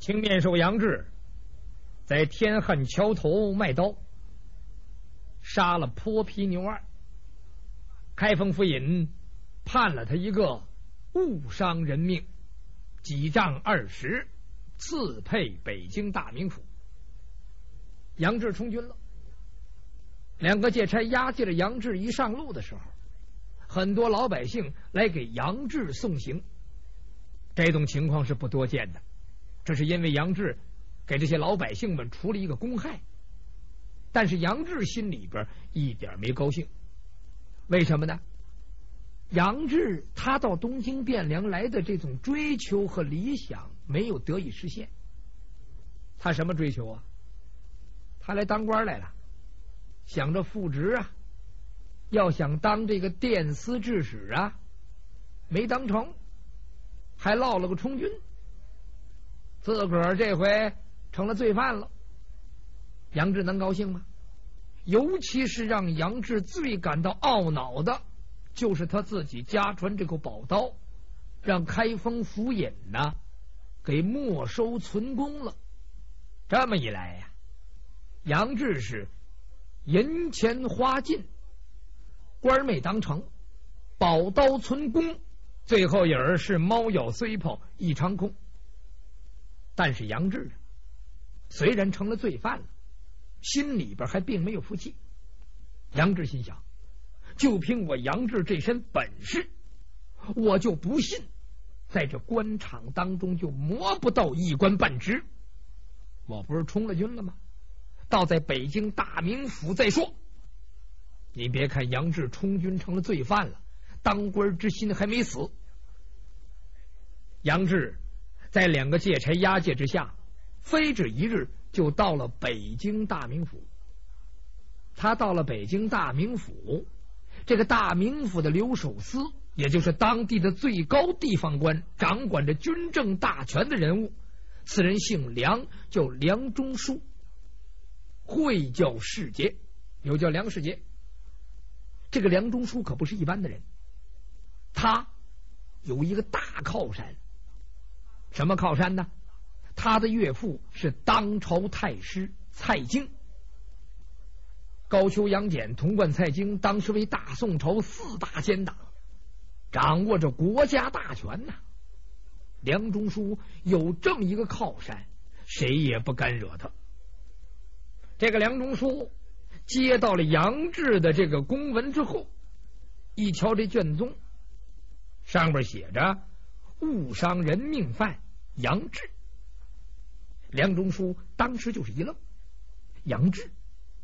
青面兽杨志在天汉桥头卖刀，杀了泼皮牛二。开封府尹判了他一个误伤人命，几杖20，赐配北京大名府。杨志充军了。两个借差押解着杨志一上路的时候，很多老百姓来给杨志送行。这种情况是不多见的，这是因为杨志给这些老百姓们除了一个公害。但是杨志心里边一点没高兴，为什么呢？杨志他到东京汴梁来的这种追求和理想没有得以实现。他什么追求啊？他来当官来了，想着复职啊，要想当这个殿司制使啊，没当成，还落了个充军，自个儿这回成了罪犯了。杨志能高兴吗？尤其是让杨志最感到懊恼的，就是他自己家传这口宝刀，让开封府尹呢给没收存公了。这么一来呀，杨志是银钱花尽，官没当成，宝刀存公，最后也是猫咬虽跑一场空。但是杨志虽然成了罪犯了，心里边还并没有服气。杨志心想，就凭我杨志这身本事，我就不信在这官场当中就磨不到一官半职。我不是充了军了吗？到在北京大名府再说。你别看杨志充军成了罪犯了，当官之心还没死。杨志在两个借差押解之下，非止一日就到了北京大名府。他到了北京大名府，这个大名府的留守司，也就是当地的最高地方官，掌管着军政大权的人物，此人姓梁，叫梁中书，会叫世杰，又叫梁世杰。这个梁中书可不是一般的人，他有一个大靠山。什么靠山呢？他的岳父是当朝太师蔡京。高俅、杨戬、童贯、蔡京当时为大宋朝4大奸党，掌握着国家大权呐。梁中书有这么一个靠山，谁也不敢惹他。这个梁中书接到了杨志的这个公文之后，一瞧这卷宗，上面写着误伤人命犯杨志。梁中书当时就是一愣，杨志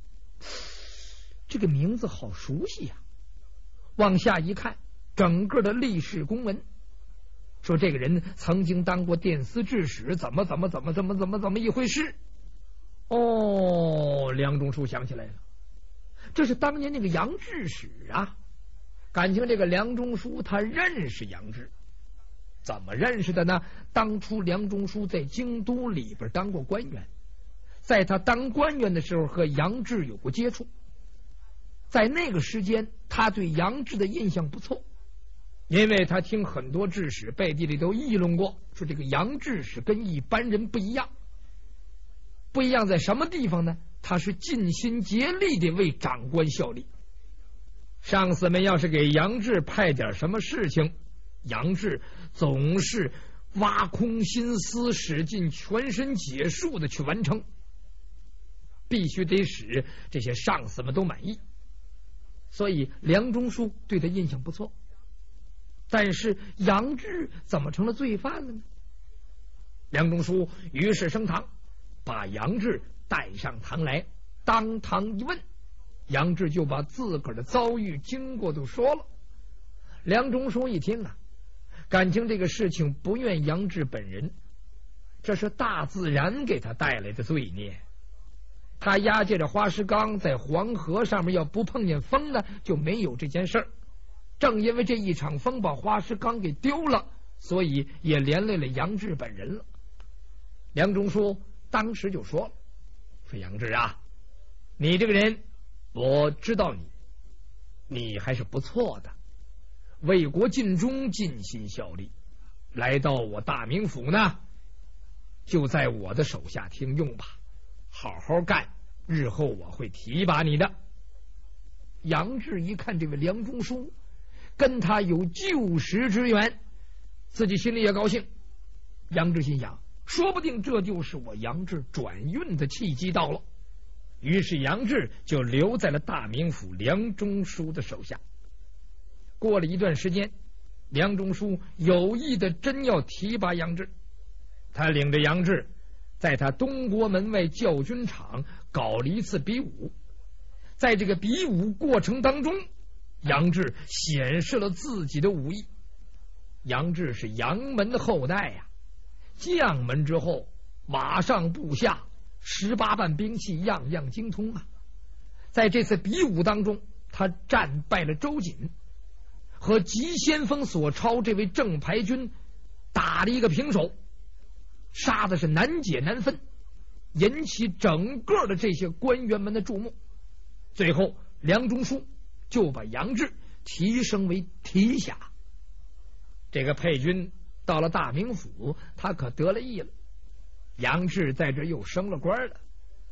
这个名字好熟悉呀。往下一看，整个的历史公文说这个人曾经当过殿司制使，怎么一回事。哦，梁中书想起来了，这是当年那个杨志使啊。感情这个梁中书他认识杨志，怎么认识的呢？当初梁中书在京都里边当过官员，在他当官员的时候和杨志有过接触，在那个时间他对杨志的印象不错，因为他听很多志士背地里都议论过，说这个杨志是跟一般人不一样。不一样在什么地方呢？他是尽心竭力的为长官效力。上司们要是给杨志派点什么事情，杨志总是挖空心思，使尽全身解数的去完成，必须得使这些上司们都满意。所以梁中书对他印象不错。但是杨志怎么成了罪犯了呢？梁中书于是升堂，把杨志带上堂来，当堂一问，杨志就把自个儿的遭遇经过都说了。梁中书一听啊，感情这个事情不怨杨志本人，这是大自然给他带来的罪孽。他押解着花石纲在黄河上面，要不碰见风呢，就没有这件事儿。正因为这一场风把花石纲给丢了，所以也连累了杨志本人了。梁中书当时就说了，说杨志啊，你这个人我知道你还是不错的，为国尽忠，尽心效力，来到我大名府呢， 就在我的手下听用吧，好好干，日后我会提拔你的。杨志一看这位梁中书跟他有旧时之缘，自己心里也高兴。杨志心想，说不定这就是我杨志转运的契机到了。于是杨志就留在了大名府梁中书的手下。过了一段时间，梁中书有意的真要提拔杨志，他领着杨志在他东国门外教军场搞了一次比武。在这个比武过程当中，杨志显示了自己的武艺。杨志是杨门的后代呀，将门之后，马上部下18般兵器样样精通啊。在这次比武当中，他战败了周瑾，和急先锋索超这位正牌军打了一个平手，杀的是难解难分，引起整个的这些官员们的注目。最后梁中书就把杨志提升为提辖。这个沛军到了大名府，他可得了意了，杨志在这又升了官了。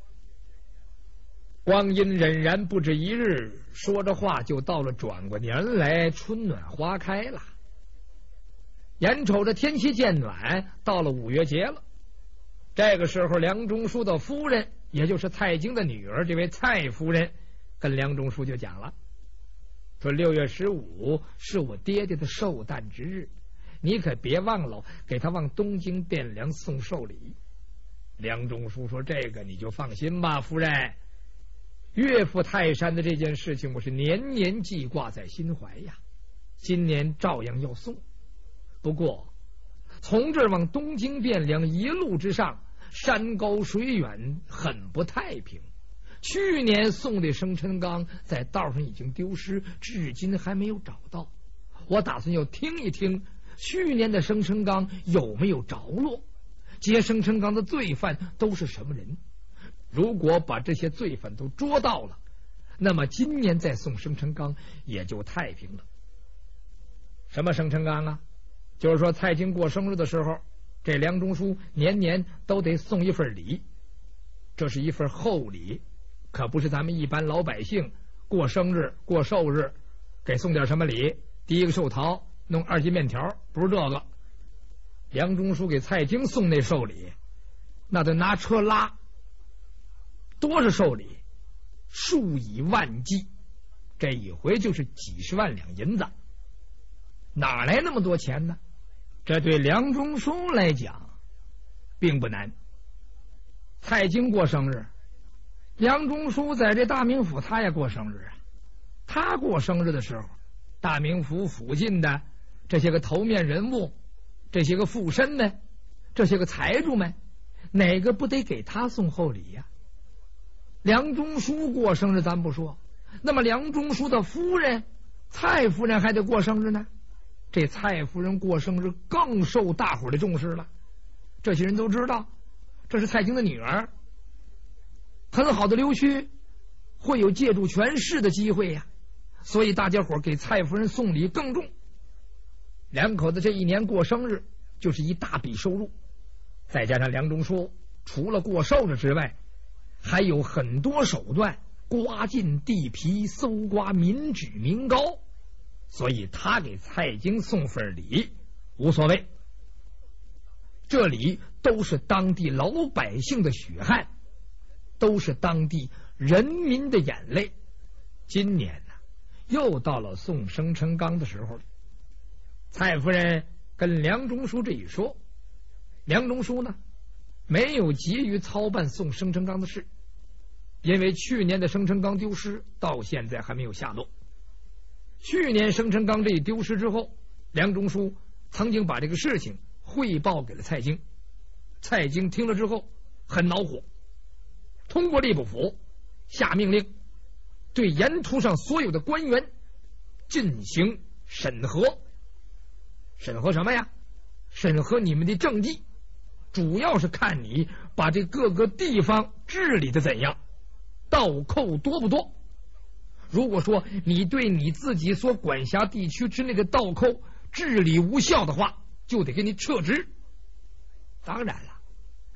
光阴荏苒不止一日，说着话就到了转过年来，春暖花开了。眼瞅着天气渐暖，到了5月节了。这个时候，梁中书的夫人，也就是蔡京的女儿，这位蔡夫人跟梁中书就讲了，说6月15是我爹爹的寿诞之日，你可别忘了给他往东京汴梁送寿礼。梁中书说，这个你就放心吧，夫人，岳父泰山的这件事情我是年年记挂在心怀呀，今年照样要送。不过从这儿往东京汴梁一路之上，山高水远，很不太平。去年送的生辰纲在道上已经丢失，至今还没有找到。我打算要听一听去年的生辰纲有没有着落，劫生辰纲的罪犯都是什么人。如果把这些罪犯都捉到了，那么今年再送生辰纲也就太平了。什么生辰纲啊？就是说蔡京过生日的时候，这梁中书年年都得送一份礼，这是一份厚礼，可不是咱们一般老百姓过生日过寿日给送点什么礼，第一个寿桃弄2斤面条，不是这个。梁中书给蔡京送那寿礼，那得拿车拉，多少寿礼，数以万计，这一回就是几十万两银子，哪来那么多钱呢？这对梁中书来讲并不难。蔡京过生日，梁中书在这大名府他也过生日啊。他过生日的时候，大名府附近的这些个头面人物，这些个富绅们，这些个财主们，哪个不得给他送厚礼呀？梁中书过生日咱不说，那么梁中书的夫人蔡夫人还得过生日呢。这蔡夫人过生日更受大伙的重视了，这些人都知道这是蔡京的女儿，很好的留区，会有借助权势的机会呀，所以大家伙给蔡夫人送礼更重。两口子这一年过生日就是一大笔收入，再加上梁中书除了过寿日之外，还有很多手段刮尽地皮，搜刮民脂民膏，所以他给蔡京送份礼无所谓。这里都是当地老百姓的血汗，都是当地人民的眼泪。今年呢，又到了送生辰纲的时候了。蔡夫人跟梁中书这一说，梁中书呢没有急于操办送生辰纲的事，因为去年的生辰纲丢失，到现在还没有下落。去年生辰纲这一丢失之后，梁中书曾经把这个事情汇报给了蔡京。蔡京听了之后很恼火，通过吏部府下命令，对沿途上所有的官员进行审核。审核什么呀？审核你们的政绩，主要是看你把这各个地方治理的怎样，盗寇多不多。如果说你对你自己所管辖地区之内的盗寇治理无效的话，就得给你撤职。当然了，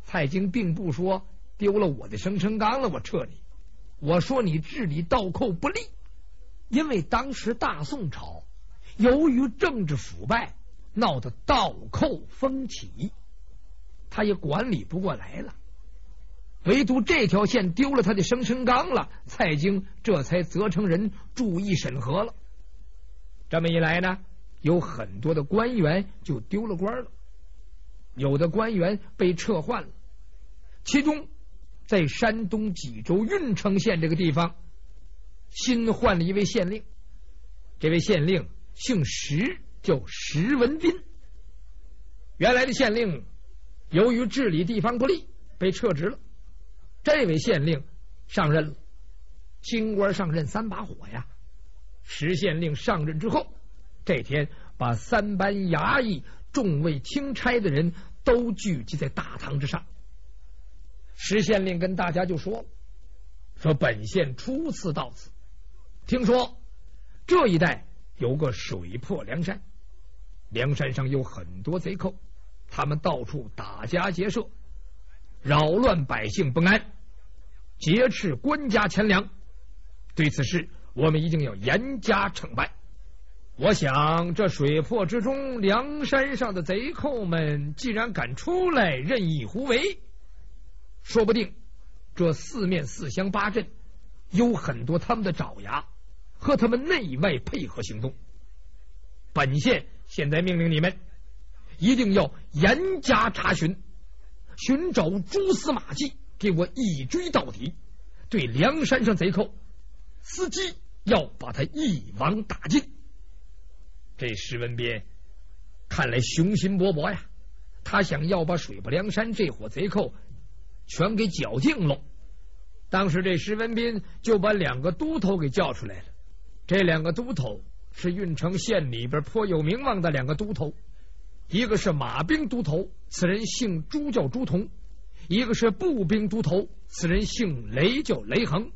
蔡京并不说丢了我的生辰纲了我撤你，我说你治理盗寇不力，因为当时大宋朝由于政治腐败，闹得盗寇风起，他也管理不过来了。唯独这条线丢了他的生辰纲了，蔡京这才责成人注意审核了。这么一来呢，有很多的官员就丢了官了，有的官员被撤换了。其中在山东济州郓城县这个地方新换了一位县令，这位县令姓石，叫石文斌。原来的县令由于治理地方不力被撤职了，这位县令上任了。清官上任三把火呀，石县令上任之后，这天把3班衙役、众位钦差的人都聚集在大堂之上。石县令跟大家就说本县初次到此，听说这一带有个水泊梁山，梁山上有很多贼寇，他们到处打家劫舍，扰乱百姓不安，劫持官家钱粮，对此事我们一定要严加惩办。我想这水泊之中，梁山上的贼寇们既然敢出来任意胡为，说不定这四面4乡8镇有很多他们的爪牙，和他们内外配合行动。本县现在命令你们一定要严加查询，寻找蛛丝马迹，给我一追到底，对梁山上贼寇伺机要把他一网打尽。这石文斌看来雄心勃勃呀，他想要把水泊梁山这伙贼寇全给剿尽了。当时这石文斌就把2个都头给叫出来了，这2个都头是郓城县里边颇有名望的2个都头，一个是马兵都头，此人姓朱叫朱同；一个是步兵都头，此人姓雷叫雷横。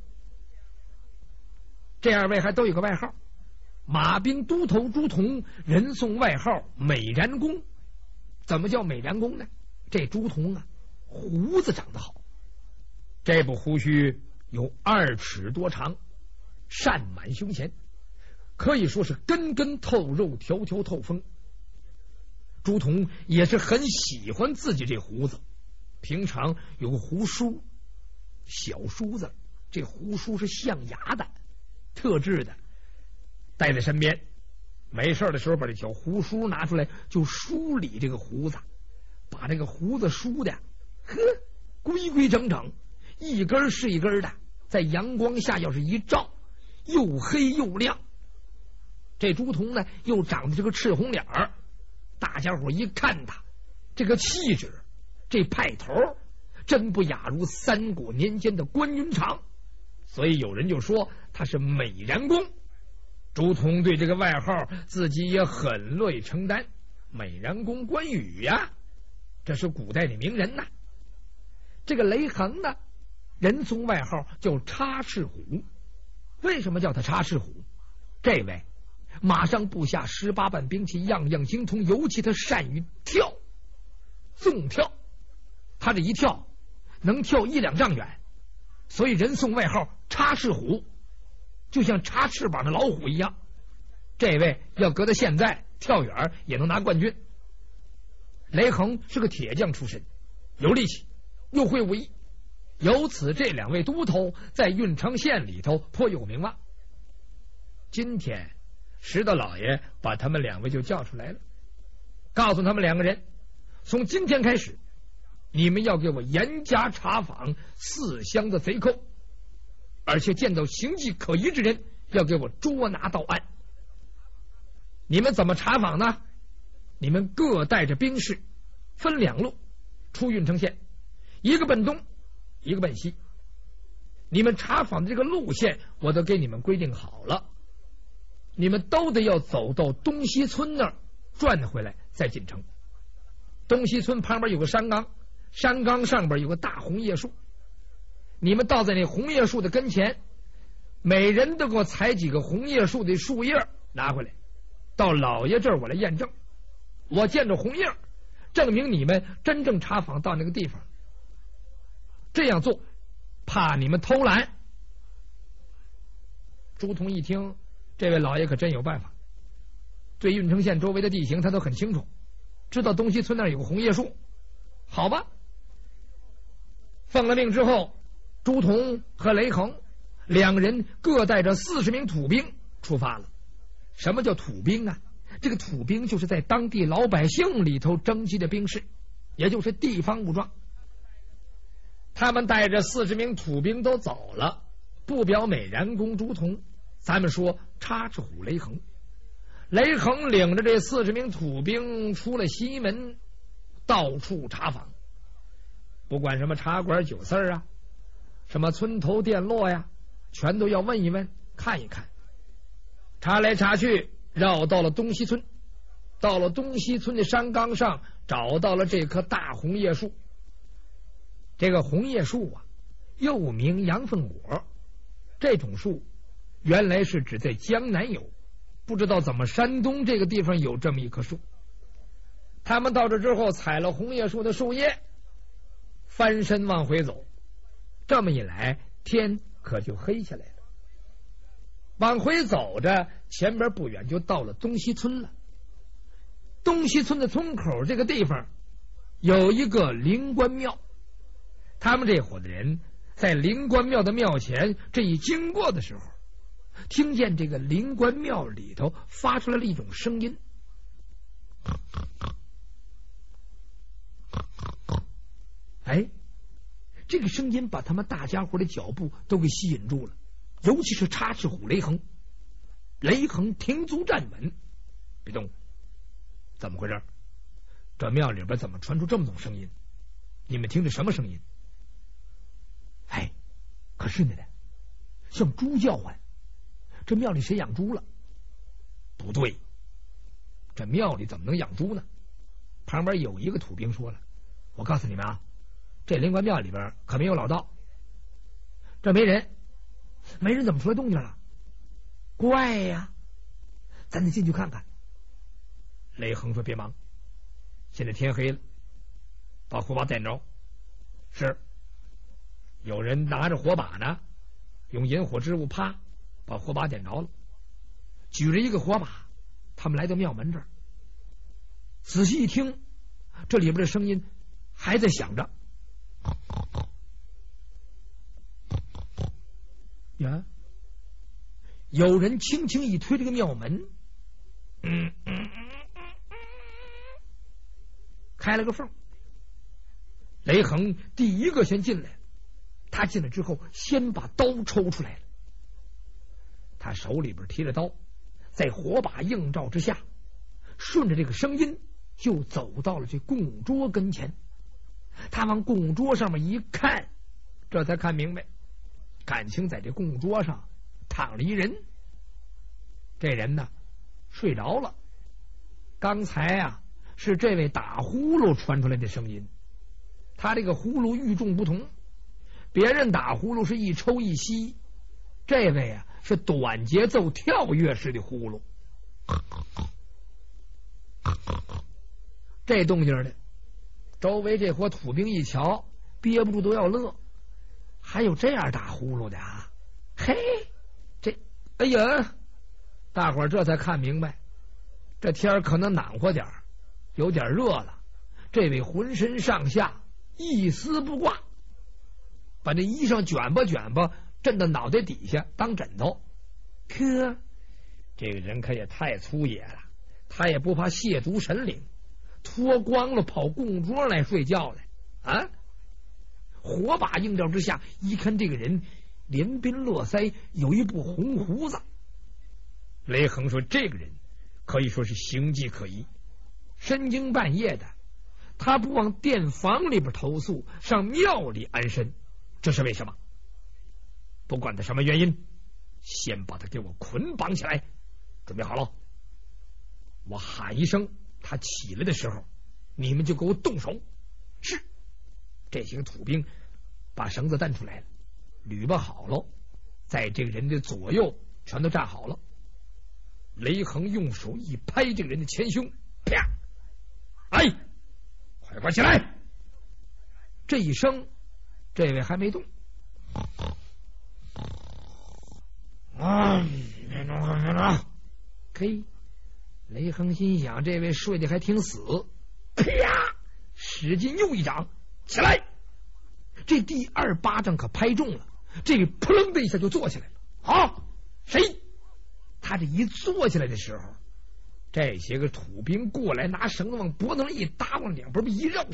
这2位还都有个外号，马兵都头朱同人送外号美髯公。怎么叫美髯公呢？这朱同啊，胡子长得好，这部胡须有2尺多长，善满胸前，可以说是根根透肉，条条透风。朱同也是很喜欢自己这胡子，平常有个胡梳，小梳子，这胡梳是象牙的，特制的，带在身边，没事的时候把这小胡梳拿出来就梳理这个胡子，把这个胡子梳的规规整整，一根是一根的，在阳光下要是一照，又黑又亮。这朱同呢又长得这个赤红脸儿，大家伙一看他这个气质，这派头，真不亚如3国年间的关云长，所以有人就说他是美髯公。朱同对这个外号自己也很乐意承担，美髯公关羽呀，这是古代的名人呐。这个雷横呢，人送外号叫插翅虎。为什么叫他插翅虎？这位马上部下18般兵器样样精通，尤其他善于跳，纵跳，他这一跳能跳1-2丈远，所以人送外号插翅虎，就像插翅膀的老虎一样。这位要搁到现在跳远也能拿冠军。雷横是个铁匠出身，有力气又会武艺，由此这2位都头在郓城县里头颇有名望。今天石大老爷把他们2位就叫出来了，告诉他们2个人，从今天开始，你们要给我严加查访4乡的贼寇，而且见到形迹可疑之人要给我捉拿到案。你们怎么查访呢？你们各带着兵士，分2路出郓城县，一个奔东，一个奔西。你们查访的这个路线我都给你们规定好了，你们都得要走到东西村那儿转回来再进城。东西村旁边有个山岗，山岗上边有个大红叶树，你们倒在那红叶树的跟前，每人都给我采几个红叶树的树叶拿回来，到老爷这儿我来验证。我见着红叶，证明你们真正查访到那个地方， 这样做怕你们偷懒。朱仝一听，这位老爷可真有办法，对郓城县周围的地形他都很清楚，知道东西村那儿有个红叶树。好吧，奉了命之后，朱仝和雷横两人各带着40名土兵出发了。什么叫土兵啊？这个土兵就是在当地老百姓里头征集的兵士，也就是地方武装。他们带着40名土兵都走了，不表美髯公朱仝，咱们说插翅虎雷横。雷横领着这40名土兵出了西门，到处查访，不管什么茶馆酒肆啊，什么村头店落呀，全都要问一问看一看。查来查去，绕到了东西村，到了东西村的山岗上，找到了这棵大红叶树。这个红叶树啊，又名羊粪果，这种树原来是只在江南有，不知道怎么山东这个地方有这么一棵树。他们到这之后，采了红叶树的树叶，翻身往回走。这么一来，天可就黑下来了。往回走着，前边不远就到了东西村了。东西村的村口这个地方有一个灵官庙，他们这伙的人在灵官庙的庙前这一经过的时候，听见这个灵官庙里头发出来了一种声音。哎，这个声音把他们大家伙的脚步都给吸引住了，尤其是插翅虎雷横。雷横停足站稳，别动，怎么回事？这庙里边怎么传出这么种声音？你们听着什么声音？哎，可是呢，像猪叫唤。这庙里谁养猪了？不对，这庙里怎么能养猪呢？旁边有一个土兵说了，我告诉你们啊，这灵官庙里边可没有老道，这没人怎么出来动静了？怪呀，咱得进去看看。雷横说别忙，现在天黑了，把火把点着。是，有人拿着火把呢，用引火之物啪把火把点着了，举着一个火把，他们来到庙门这儿，仔细一听，这里边的声音还在响着。呀，有人轻轻一推这个庙门，开了个缝。雷横第一个先进来，他进来之后先把刀抽出来了。他手里边提着刀，在火把映照之下，顺着这个声音就走到了这供桌跟前。他往供桌上面一看，这才看明白，感情在这供桌上躺了一人。这人呢睡着了，刚才啊是这位打呼噜传出来的声音。他这个呼噜与众不同，别人打呼噜是一抽一吸，这位啊是短节奏跳跃式的呼噜。这动静呢，周围这伙土兵一瞧，憋不住都要乐。还有这样打呼噜的啊？嘿，这哎呀，大伙儿这才看明白，这天可能暖和点儿，有点热了。这位浑身上下一丝不挂，把这衣裳卷吧卷吧，震到脑袋底下当枕头。可这个人可也太粗野了，他也不怕亵渎神灵，脱光了跑供桌来睡觉来啊！火把映照之下，一看这个人连鬓络腮，有一部红胡子。雷横说，这个人可以说是形迹可疑，深更半夜的，他不往店房里边投宿，上庙里安身，这是为什么？不管他什么原因，先把他给我捆绑起来。准备好了，我喊一声，他起来的时候，你们就给我动手。是。这些个土兵把绳子担出来了，捋吧好了，在这个人的左右全都站好了。雷横用手一拍这个人的前胸，啪！哎，快起来！这一声这位还没动。别动！嘿，雷横心想，这位睡得还挺死。啪！使劲又一掌，起来！这第二巴掌可拍中了，这位扑棱的一下就坐起来了。好，谁？他这一坐起来的时候，这些个土兵过来，拿绳子往脖子上一搭，往两边一绕，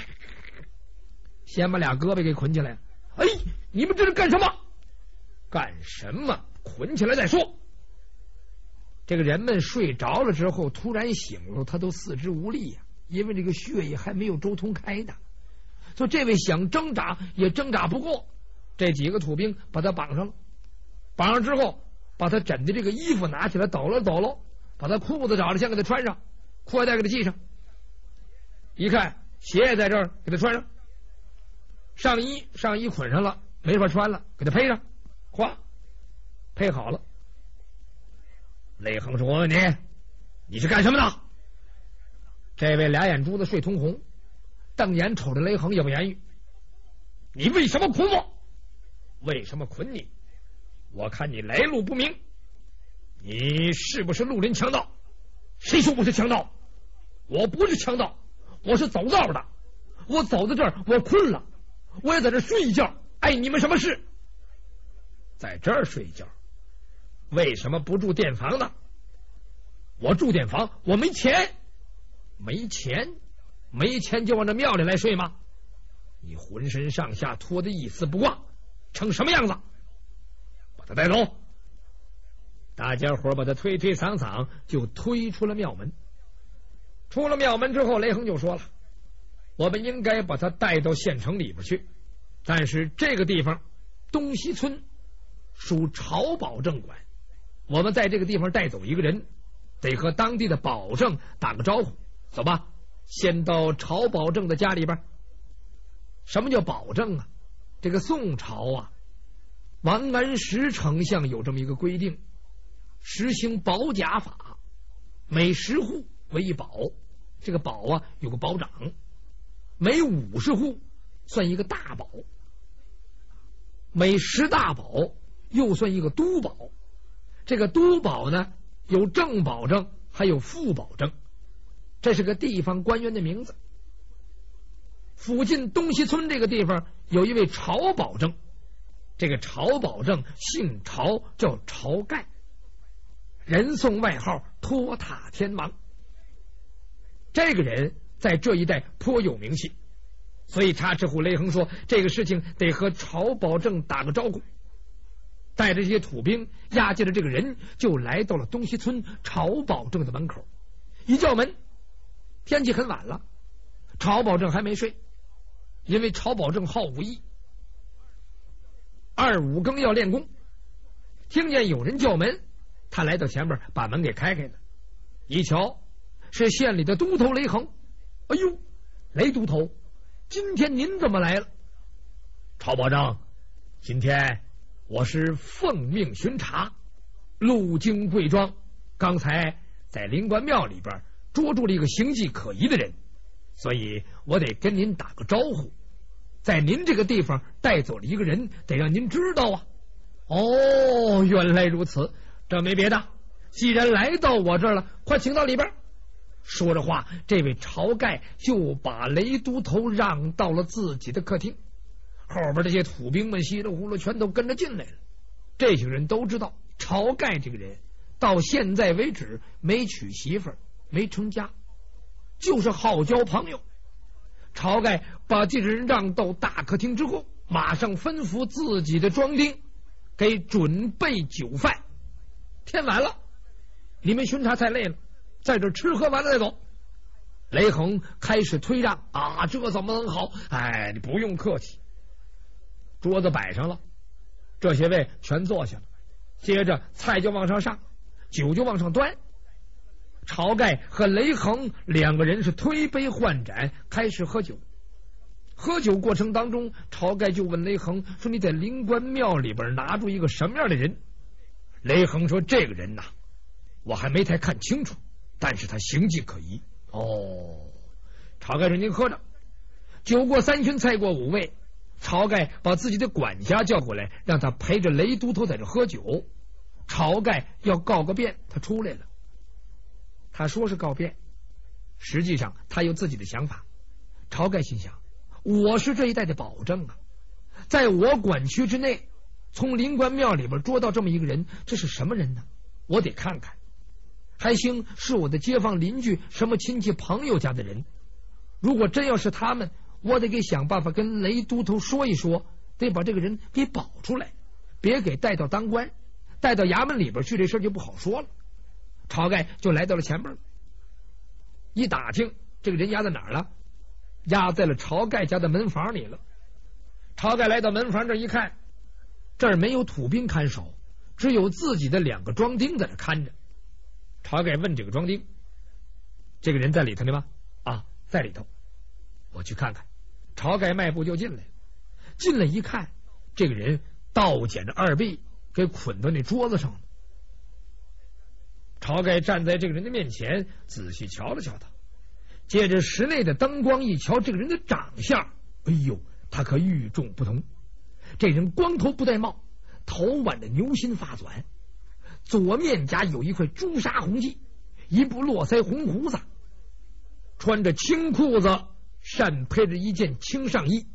先把俩胳膊给捆起来。哎，你们这是干什么？干什么？捆起来再说。这个人们睡着了之后，突然醒了，他都四肢无力呀，因为这个血液还没有周通开的。所以这位想挣扎也挣扎不过，这几个土兵把他绑上了。绑上之后，把他枕的这个衣服拿起来抖了抖了，把他裤子找了先给他穿上，裤带给他系上。一看鞋也在这儿，给他穿上。上衣捆上了，没法穿了，给他配上。哗，配好了。雷横说：“我问你是干什么的？”这位俩眼珠子睡通红，瞪眼瞅着雷横也不言语。你为什么捆我？为什么捆你？我看你来路不明，你是不是路人强盗？谁说我是强盗？我不是强盗，我是走道的。我走到这儿，我困了，我也在这睡一觉。碍你们什么事？在这儿睡一觉，为什么不住店房呢？我住店房，我没钱。没钱就往这庙里来睡吗？你浑身上下脱得一丝不挂，成什么样子？把他带走。大家伙把他推推搡搡，就推出了庙门。出了庙门之后，雷横就说了：“我们应该把他带到县城里边去，但是这个地方东西村属朝保正管，我们在这个地方带走一个人，得和当地的保正打个招呼。走吧，先到朝保正的家里边。”什么叫保正啊？这个宋朝啊，王安石丞相有这么一个规定，实行保甲法，每10户为一保，这个保啊有个保长，每50户算一个大保，每10大保又算一个督保。这个督保呢，有正保正，还有副保正，这是个地方官员的名字。附近东西村这个地方有一位朝保正，这个朝保正姓朝，叫晁盖，人送外号托塔天王。这个人在这一带颇有名气，所以查知乎雷横说这个事情得和朝保正打个招呼，带着这些土兵押解着这个人就来到了东西村朝保正的门口。一叫门，天气很晚了，朝保正还没睡，因为朝保正好武艺，2、5更要练功。听见有人叫门，他来到前面把门给开开了，一瞧是县里的都头雷横。哎呦，雷都头，今天您怎么来了？朝保正，今天我是奉命巡查，路经贵庄，刚才在灵官庙里边捉住了一个形迹可疑的人，所以我得跟您打个招呼，在您这个地方带走了一个人，得让您知道啊。哦，原来如此，这没别的，既然来到我这儿了，快请到里边。说着话，这位晁盖就把雷都头让到了自己的客厅，后边这些土兵们稀里糊涂全都跟着进来了。这些人都知道晁盖这个人到现在为止没娶媳妇儿，没成家，就是好交朋友。晁盖把这人让到大客厅之后，马上吩咐自己的庄丁给准备酒饭。天晚了，你们巡查太累了，在这吃喝完了再走。雷横开始推让啊，这怎么能好？哎，你不用客气。桌子摆上了，这些位全坐下了，接着菜就往上上，酒就往上端。晁盖和雷横2个人是推杯换盏，开始喝酒。喝酒过程当中，晁盖就问雷横说：“你在灵官庙里边拿住一个什么样的人？”雷横说：“这个人呐，我还没太看清楚，但是他形迹可疑。”哦，晁盖说：“您喝着。”酒过3巡，菜过5味， 晁盖把自己的管家叫过来，让他陪着雷都头在这喝酒。晁盖要告个变，他出来了。他说是告变，实际上他有自己的想法。晁盖心想，我是这一带的保证啊，在我管区之内，从灵官庙里边捉到这么一个人，这是什么人呢？我得看看，还兴是我的街坊邻居什么亲戚朋友家的人。如果真要是他们，我得给想办法跟雷都头说一说，得把这个人给保出来，别给带到当官，带到衙门里边去，这事就不好说了。晁盖就来到了前边，一打听这个人押在哪儿了，押在了晁盖家的门房里了。晁盖来到门房这一看，这儿没有土兵看守，只有自己的2个庄丁在这看着。晁盖问这个庄丁，这个人在里头呢吗？啊，在里头，我去看看。晁盖迈步就进来，进来一看，这个人倒捡着2臂给捆到那桌子上了。晁盖站在这个人的面前，仔细瞧了瞧他，借着室内的灯光一瞧，这个人的长相，哎呦，他可与众不同。这人光头不戴帽，头挽着牛心发短，左面颊有一块朱砂红迹，一部络腮红胡子，穿着青裤子，扇配着一件青上衣。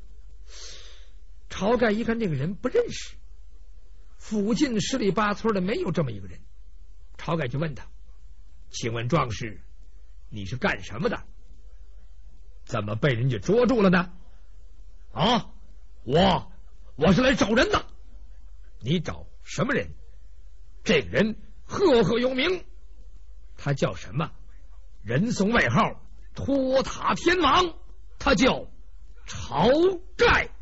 晁盖一看这个人不认识，附近十里八村的没有这么一个人。晁盖就问他，请问壮士，你是干什么的？怎么被人家捉住了呢？啊，我是来找人的。你找什么人？这个人赫赫有名，他叫什么？人送外号托塔天王，他叫晁盖。